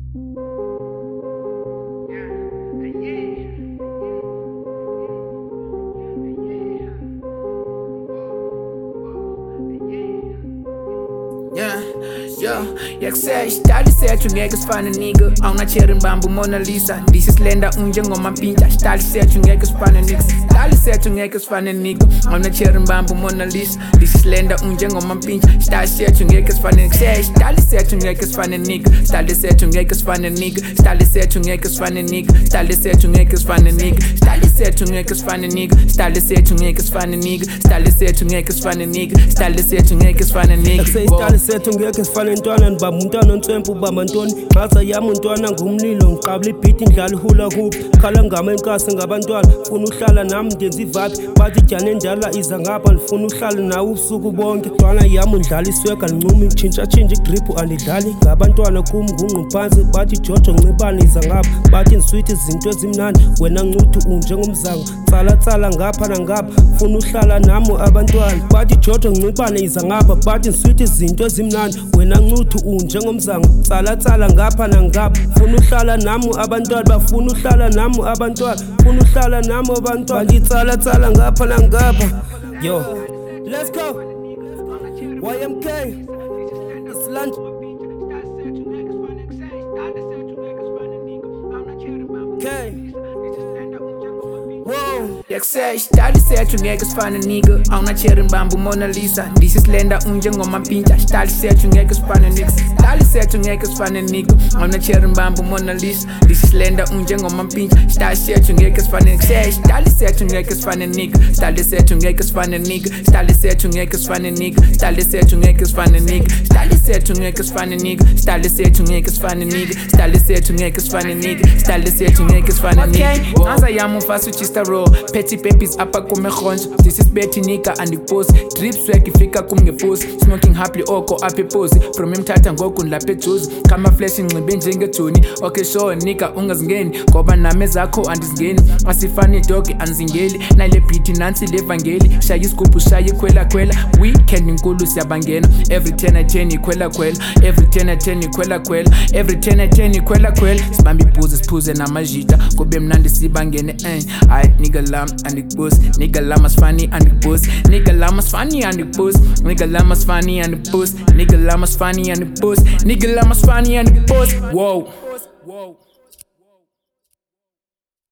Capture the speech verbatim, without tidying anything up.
Yeah, yo, yakusea isitali sethu ngeke sifane nigga. Awunacheri mbambu Mona Lisa. Ndisi slender unje ngomampintsha. Isitali sethu ngeke sifane nigga. Isitali sethu ngeke sifane nigga. Awunacheri mbambu Mona Lisa. Ndisi slender unje ngomampintsha. Isitali sethu ngeke sifane nigga. Say isitali sethu ngeke sifane nigga. Isitali sethu ngeke sifane nigga. Isitali sethu ngeke sifane nigga. Isitali sethu ngeke sifane nigga. Isitali sethu ngeke sifane nigga. Isitali sethu ngeke sifane nigga. Isitali sethu ngeke sifane nigga. Isitali sethu ngeke sifane nigga. Sethu ngeke sifane ntwana nibamba umntwana ontswempu ubamba ntoni ngaza yami untwana ngumlilo ngiqabula ibhiti ndlala ihula kuphi khala ngama enkasi ngabantwana funa uhlala nami ndenza ivapi bathi jane njala iza ngapha ndifuna uhlala nawe ubusuku bonke ntwana yami undlala iswega lincuma itshintsha tshintsha igrip andidlali ngabantwana kum ngungqu phansi bathi Jojo ncibane iza ngapha bathi nsweet izinto ezimnandi wena ncuthu unjengomzango tsala tsala ngapha nangapha funa uhlala nami abantwana bathi Jojo ncibane iza ngapha bathi nsweet izinto ezimnandi wena ncuthu unjengomzango tsala tsala ngapha nangapha funa uhlala nami abantwana bafuna uhlala nami abantwana funa uhlala nami abantwana bathi tsala tsala ngapha nangapha yo let's go Y M K Island K yakusea isitali sethu ngeke sifane nigga. Awunacheri mbambu Mona Lisa. Ndisi slender unje ngomampintsha. Isitali sethu ngeke sifane nigga. Isitali sethu ngeke sifane nigga. Awunacheri mbambu Mona Lisa. Ndisi slender unje ngomampintsha. Isitali sethu ngeke sifane nigga. Say isitali sethu ngeke sifane nigga. Isitali sethu ngeke sifane nigga. Isitali sethu ngeke sifane nigga. Isitali sethu ngeke sifane nigga. Isitali sethu ngeke sifane nigga. Isitali sethu ngeke sifane nigga. Isitali sethu ngeke sifane nigga. Isitali sethu ngeke sifane nigga. Ngaza yami umfasi uchista raw. Petty babies apha kumekhonjo. This is Betty nika andikuposi. Drip swag ifika kumngeposi. Smoking happily oko apha eposi. From imthatha ngoku ndilapha ejuzi. Kama flash ngibe njengejoni. Okay sure nika ungazingeni ngoba nami zakho andizingeni. Asifani dog anzingeli. Nale beat nansi levangeli. Shaya isigubhu shaya khwela khwela. Weekend inkulu siyabangena. Every ten at ten ikhwela khwela. Every ten at ten ikhwela khwela. Every ten at ten ikhwela khwela. Sibambe ibhuzi siphuze namajita. Kube mnandi sibangene eh. Ay nigga lam and the boss. Nigga lam as funny and the boss. Nigga lam as funny and the boss. Nigga lam as funny and the boss. Nigga lam as funny and the boss. Nigga lam as funny and the boss. Whoa. Whoa.